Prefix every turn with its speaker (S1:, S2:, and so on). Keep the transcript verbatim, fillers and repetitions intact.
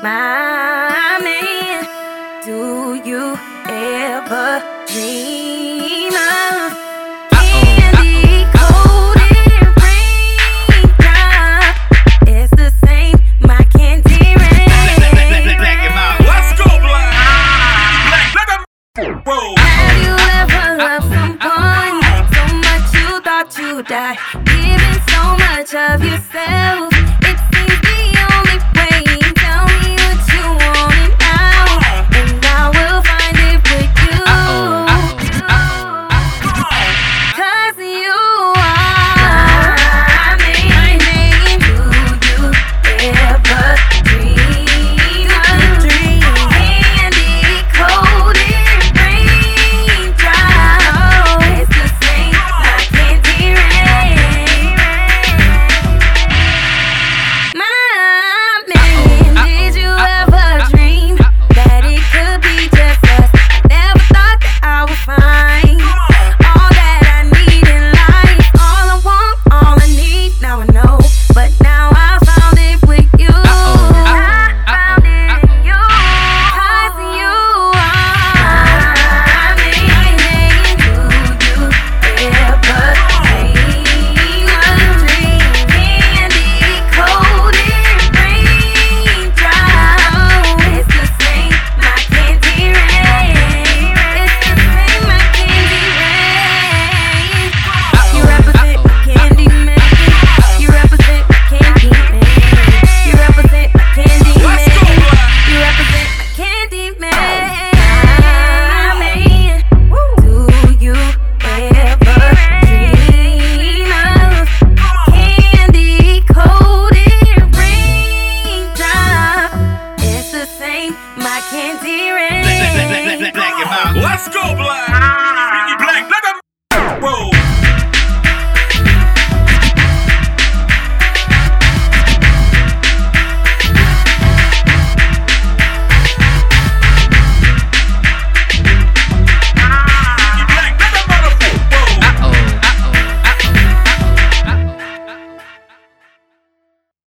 S1: my man. Do you ever dream of candy coated raindrop? It's the same, my candy rain.
S2: Let's go, Black. Black, bro.
S1: Have you ever loved someone so much you thought you'd die, giving so much of yourself? It seems the only way. Tell me what you want now, and I will find it with you. Cause you are my name. Do you ever dream of candy coated raindrop? It's the same, my candy rain. My man, did you ever dream that it could be just us? I never thought that I would find all that I need in life. All I want, all I need, now I know. But now I found it with you. I found it in you. Cause you are my man. Do you ever dream of candy coated raindrop? It's the same, my candy rain. It's the same, my candy rain. You represent my candy man. You represent my candy man. You represent my candy man. You represent my candy man. Do you ever dream of candy coated raindrop? It's the same, my candy rain.
S2: Let's go, Black.